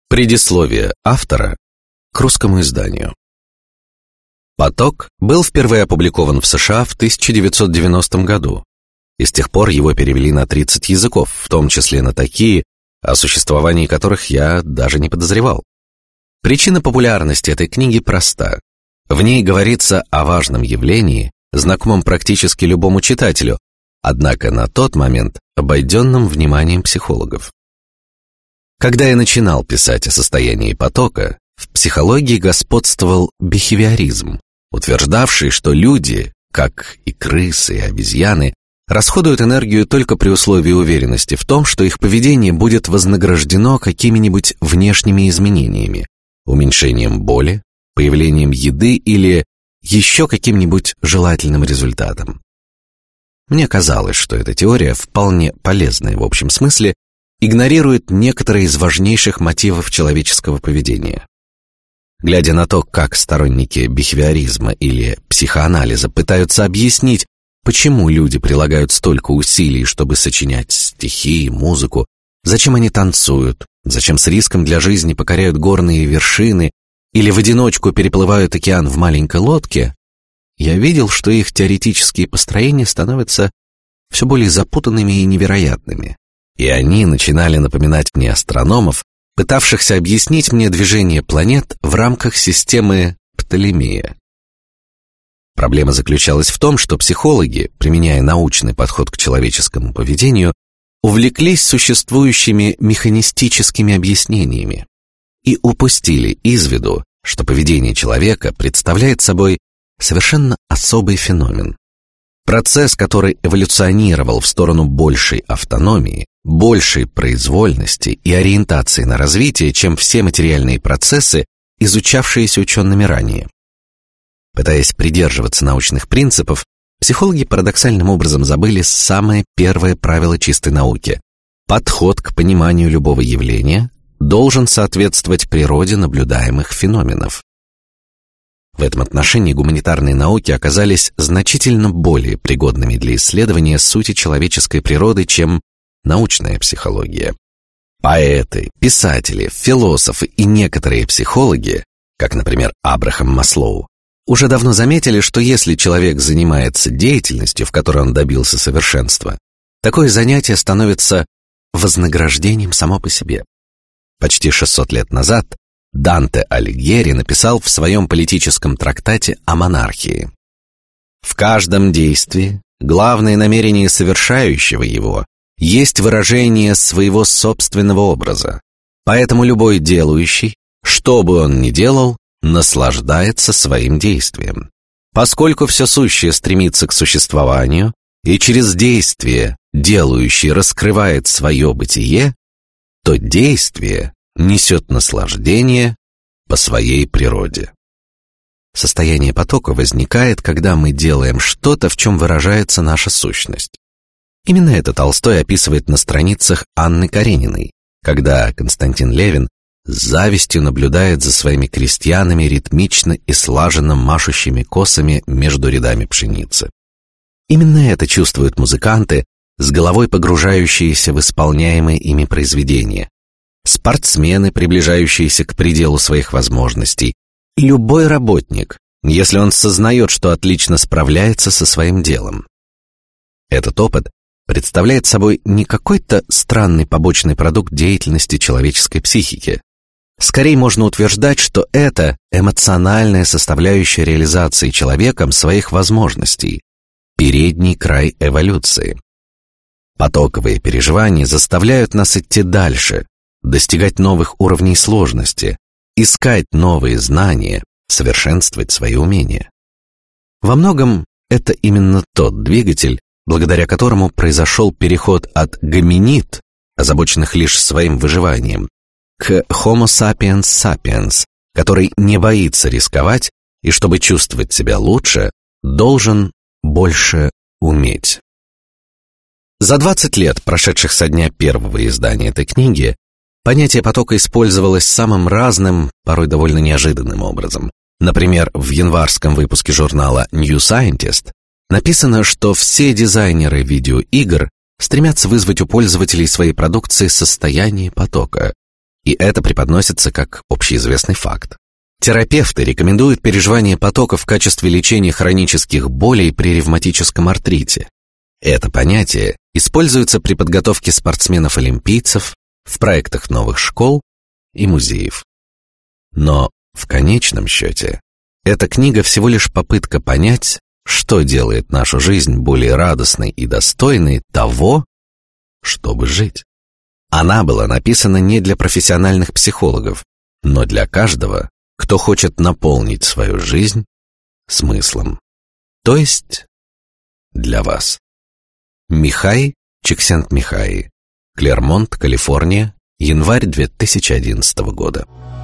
Предисловие автора к русскому изданию. «Поток» был впервые опубликован в США в 1990 году, и с тех пор его перевели на 30 языков, в том числе на такие, о существовании которых я даже не подозревал. Причина популярности этой книги проста. В ней говорится о важном явлении, знакомом практически любому читателю, однако на тот момент обойденном вниманием психологов. Когда я начинал писать о состоянии потока, в психологии господствовал бихевиоризм, утверждавший, что люди, как и крысы и обезьяны, расходуют энергию только при условии уверенности в том, что их поведение будет вознаграждено какими-нибудь внешними изменениями, уменьшением боли, появлением еды или еще каким-нибудь желательным результатом. Мне казалось, что эта теория, вполне полезная в общем смысле, игнорирует некоторые из важнейших мотивов человеческого поведения. Глядя на то, как сторонники бихевиоризма или психоанализа пытаются объяснить, почему люди прилагают столько усилий, чтобы сочинять стихи и музыку, зачем они танцуют, зачем с риском для жизни покоряют горные вершины или в одиночку переплывают океан в маленькой лодке, я видел, что их теоретические построения становятся все более запутанными и невероятными. И они начинали напоминать мне астрономов, пытавшихся объяснить мне движение планет в рамках системы Птолемея. Проблема заключалась в том, что психологи, применяя научный подход к человеческому поведению, увлеклись существующими механистическими объяснениями и упустили из виду, что поведение человека представляет собой совершенно особый феномен. Процесс, который эволюционировал в сторону большей автономии, большей произвольности и ориентации на развитие, чем все материальные процессы, изучавшиеся учеными ранее. Пытаясь придерживаться научных принципов, психологи парадоксальным образом забыли самое первое правило чистой науки: подход к пониманию любого явления должен соответствовать природе наблюдаемых феноменов. В этом отношении гуманитарные науки оказались значительно более пригодными для исследования сути человеческой природы, чем научная психология. Поэты, писатели, философы и некоторые психологи, как, например, Абрахам Маслоу, уже давно заметили, что если человек занимается деятельностью, в которой он добился совершенства, такое занятие становится вознаграждением само по себе. Почти 600 лет назад Данте Алигьери написал в своем политическом трактате о монархии: «В каждом действии главное намерение совершающего его есть выражение своего собственного образа, поэтому любой делающий, что бы он ни делал, наслаждается своим действием. Поскольку все сущее стремится к существованию, и через действие делающий раскрывает свое бытие, то действие несет наслаждение по своей природе». Состояние потока возникает, когда мы делаем что-то, в чем выражается наша сущность. Именно это Толстой описывает на страницах Анны Карениной, когда Константин Левин с завистью наблюдает за своими крестьянами, ритмично и слаженно машущими косами между рядами пшеницы. Именно это чувствуют музыканты, с головой погружающиеся в исполняемые ими произведения, спортсмены, приближающиеся к пределу своих возможностей, и любой работник, если он сознает, что отлично справляется со своим делом. Этот опыт представляет собой не какой-то странный побочный продукт деятельности человеческой психики. Скорее можно утверждать, что это эмоциональная составляющая реализации человеком своих возможностей, передний край эволюции. Потоковые переживания заставляют нас идти дальше, достигать новых уровней сложности, искать новые знания, совершенствовать свои умения. Во многом это именно тот двигатель, благодаря которому произошел переход от гоминид, озабоченных лишь своим выживанием, к Homo sapiens sapiens, который не боится рисковать и, чтобы чувствовать себя лучше, должен больше уметь. За 20 лет, прошедших со дня первого издания этой книги, понятие потока использовалось самым разным, порой довольно неожиданным образом. Например, в январском выпуске журнала New Scientist написано, что все дизайнеры видеоигр стремятся вызвать у пользователей своей продукции состояние потока. И это преподносится как общеизвестный факт. Терапевты рекомендуют переживание потока в качестве лечения хронических болей при ревматическом артрите. Это понятие используется при подготовке спортсменов-олимпийцев, в проектах новых школ и музеев. Но в конечном счете эта книга всего лишь попытка понять, что делает нашу жизнь более радостной и достойной того, чтобы жить. Она была написана не для профессиональных психологов, но для каждого, кто хочет наполнить свою жизнь смыслом. То есть для вас. Михай Чиксент-Михай, Клермонт, Калифорния, январь 2011 года.